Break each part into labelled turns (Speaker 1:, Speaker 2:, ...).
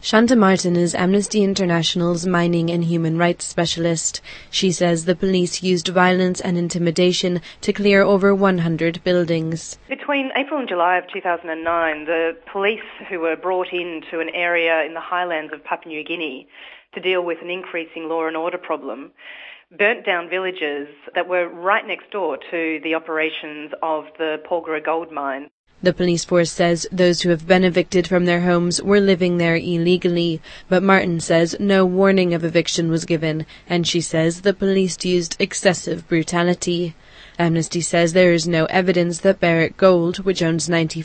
Speaker 1: Shanta Martin is Amnesty International's mining and human rights specialist. She says the police used violence and intimidation to clear over 100 buildings.
Speaker 2: Between April and July of 2009, the police who were brought into an area in the highlands of Papua New Guinea to deal with an increasing law and order problem burnt down villages that were right next door to the operations of the Porgera gold mine.
Speaker 1: The police force says those who have been evicted from their homes were living there illegally, but Martin says no warning of eviction was given, and she says the police used excessive brutality. Amnesty says there is no evidence that Barrick Gold, which owns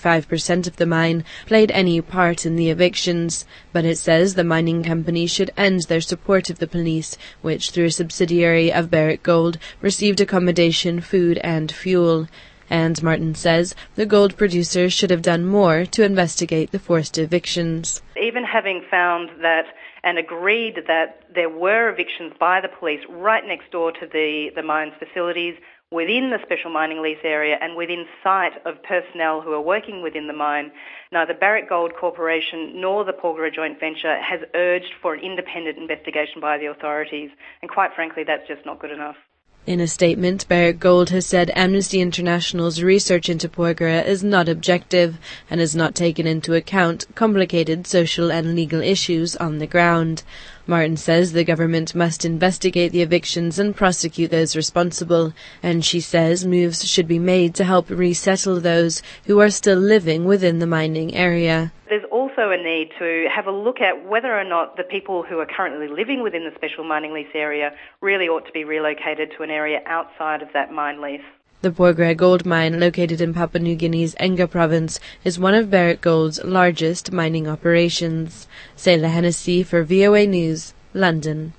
Speaker 1: 95% of the mine, played any part in the evictions, but it says the mining company should end their support of the police, which, through a subsidiary of Barrick Gold, received accommodation, food and fuel. And Martin says the gold producers should have done more to investigate the forced evictions.
Speaker 2: Even having found that and agreed that there were evictions by the police right next door to the mine's facilities, within the special mining lease area and within sight of personnel who are working within the mine, neither Barrick Gold Corporation nor the Porgera joint venture has urged for an independent investigation by the authorities. And quite frankly, that's just not good enough.
Speaker 1: In a statement, Barrick Gold has said Amnesty International's research into Porgera is not objective and has not taken into account complicated social and legal issues on the ground. Martin says the government must investigate the evictions and prosecute those responsible, and she says moves should be made to help resettle those who are still living within the mining area.
Speaker 2: There's also a need to have a look at whether or not the people who are currently living within the special mining lease area really ought to be relocated to an area outside of that mine lease.
Speaker 1: The Porgera gold mine, located in Papua New Guinea's Enga province, is one of Barrick Gold's largest mining operations. Selah Hennessy for VOA News, London.